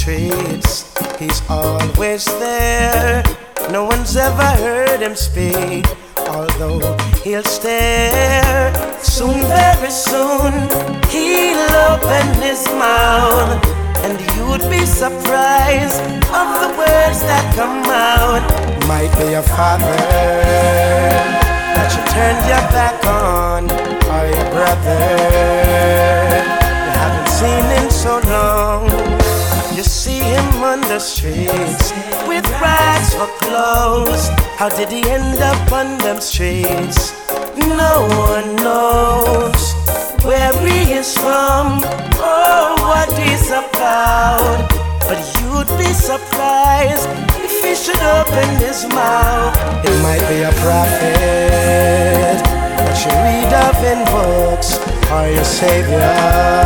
streets, he's always there. No one's ever heard him speak, although he'll stare. Soon, very soon, he'll open his mouth, and you'd be surprised of the words that come out. Might be a father that you turned your back on, or your brother you haven't seen in so long. You see him on the streets with rags for clothes. How did he end up on them streets? No one knows where he is from or what he's about. But you'd be surprised if he should open his mouth. It might be a prophet that you read of in books, or your savior,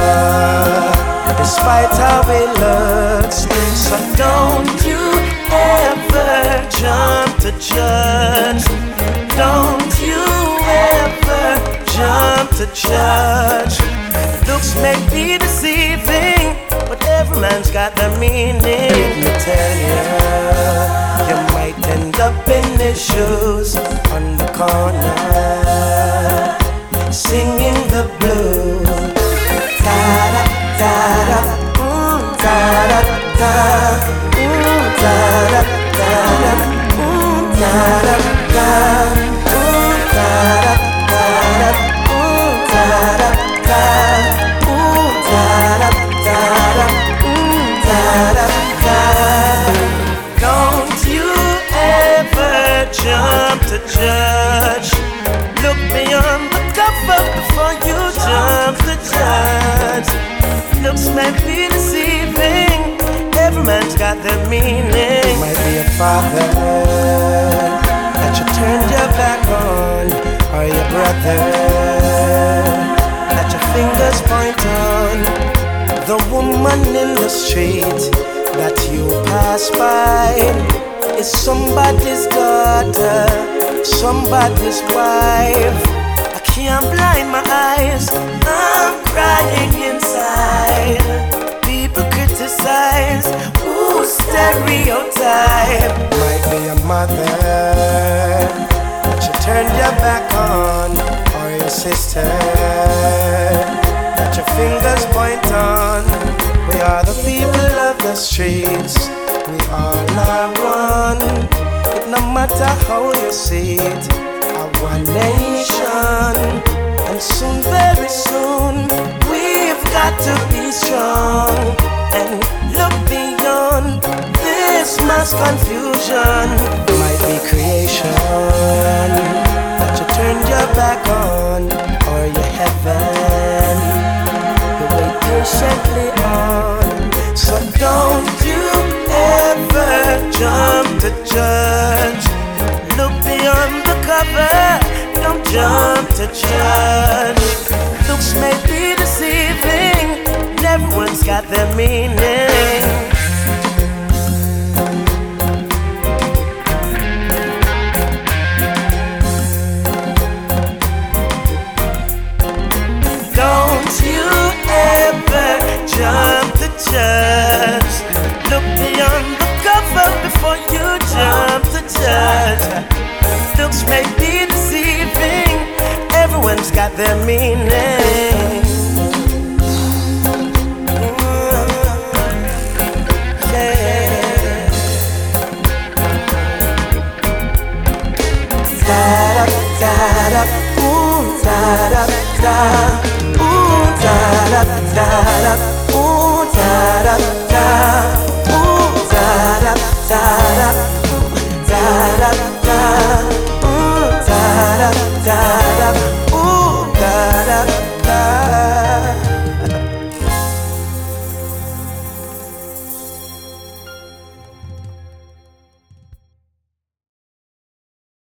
despite how he looks. So don't you ever jump to judge. Don't you ever jump to judge. Looks may be deceiving, but every man's got their meaning. Let me tell you, you might end up in his shoes on the corner, singing the blues. Da-da, da-da, da-da, da-da, da-da, da-da, da-da, da-da. Jump to judge. Look beyond the cover before you jump to judge. Looks might be deceiving, every man's got their meaning. You might be a father that you turned your back on, or your brother that your fingers point on. The woman in the street that you pass by is somebody's daughter, somebody's wife. I can't blind my eyes, I'm crying inside. People criticize, ooh, stereotype. Might be a mother that you turned your back on, or your sister that your fingers point on. We are the people of the streets, we all are one. But no matter how you see it, our nation. And soon, very soon, we've got to be strong and look beyond this mass confusion. Might be creation that you turned your back on, or your heaven you wait patiently on. So don't you ever jump to judge. Look beyond the cover, don't jump to judge. Looks may be deceiving, and everyone's got their meaning. Don't you ever jump to judge. Look beyond the cover before you jump to judge. Looks may be deceiving, everyone's got their meaning. Yeah. Da da da, ooh, da da da, ooh, da da da.